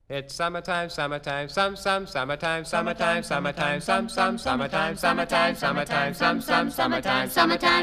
It's summertime, summertime, summertime, summertime, summertime, summertime, summertime, summertime, summertime, summertime,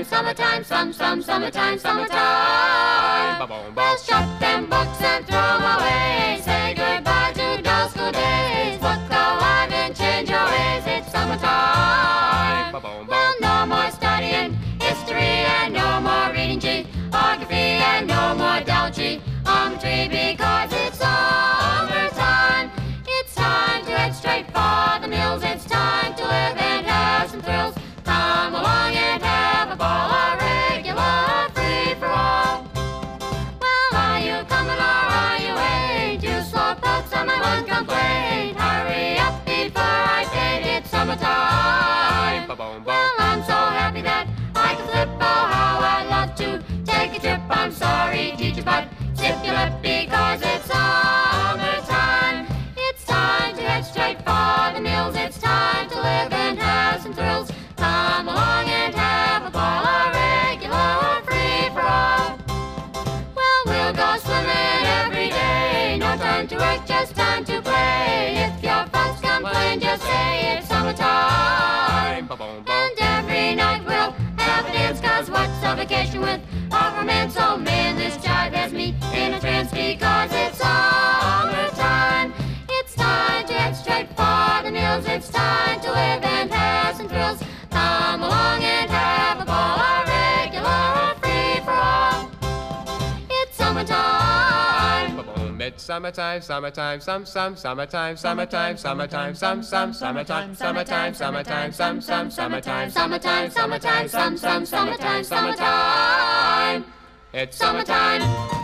summertime. Well, shut them books and throw 'em away. Say goodbye to dull school days. Look alive and change your ways. It's summertime. Well, no more studying history and no more reading geography and no more geometry because it's summertime. It's time to head straight for the mills. It's time to live and have some thrills. Come along and have a ball, a regular free-for-all. Well, are you coming or are you waiting? Two slow boats on my one complaint. Hurry up before I fade. It's summertime. Well, I'm so happy that I can flip. Oh, how I'd love to take a trip. I'm sorry, teacher, but zip your lip because it's summertime. It's time to head straight for the mills. It's time to live and have some thrills. Come along and have a ball, a regular free-for-all. Well, we'll go swimming every day. No time to work, just time to play. If your folks complain, just say it's summertime. And every night we'll have a dance, 'cause what's a vacation with a romance? Oh man, this jive has me in a trance because it's summertime. It's time to head straight for the mills. It's time to live and have some thrills. Come along and have a ball, a regular free-for-all. It's summertime. It's summertime, summertime, summertime, summertime, summertime, summertime, summertime, summertime, summertime, summertime, summertime, summertime, summertime. It's summertime.